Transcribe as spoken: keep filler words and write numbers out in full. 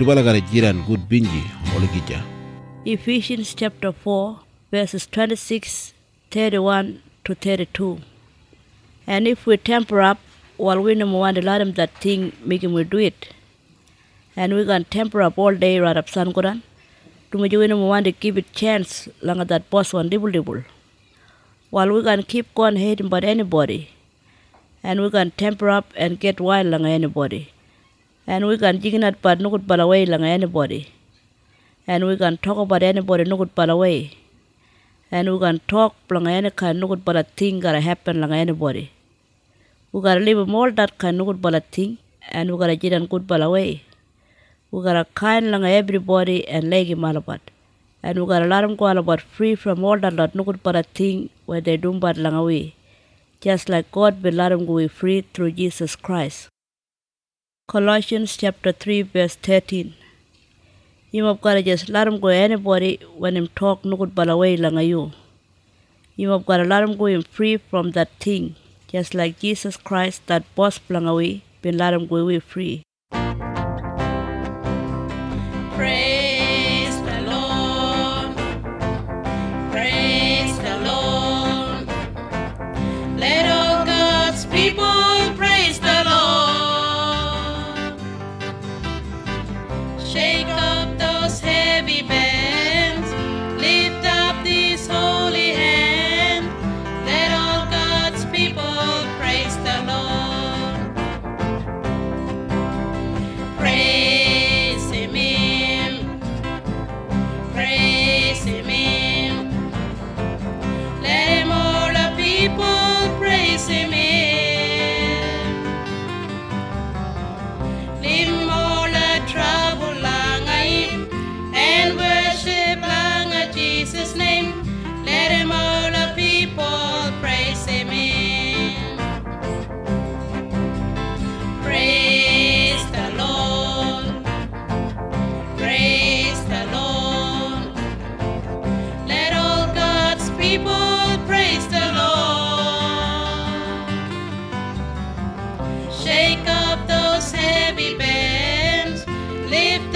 tubala gara jiran good binji olugija. Ephesians chapter four, verses twenty-six, thirty-one to thirty-two. And if we temper up while we no want to let him that thing, make him we do it. And we can temper up all day right up Sangoran. To me, we no want to give it chance longer that boss one dibble dibble. While we can keep on hating about anybody. And we can temper up and get wild longer anybody. And we can jiggle at but no good but away longer anybody. And we can talk about anybody no good but away. And we can talk long any kind no good but a thing gotta happen long anybody. We gotta live more that kind no good but a thing, and we gotta get and good but away. We gotta kind long everybody and leg him all about. And we gotta let them go all about free from all that lot no good but a thing where they do bad long away. Just like God will let them go free through Jesus Christ. Colossians chapter three verse thirteen. You have gotta just let him go anybody when him talk no good but away long you. You have gotta let him go him free from that thing, just like Jesus Christ that boss long away, been let him go away free. Praise the Lord. Praise the Lord. Let all God's people praise the Lord. Shake up those heavy bands, lift up this holy hand. Let all God's people praise the Lord. Praise Him, Him. Praise Him, Him. Let Him all the people praise Him, Him. Leave Him all the trouble long Him and worship long at Jesus' name. Let Him all the people praise Him, Him. Praise the Lord. Praise the Lord. Let all God's people praise the Lord. Shake up those heavy bands, lift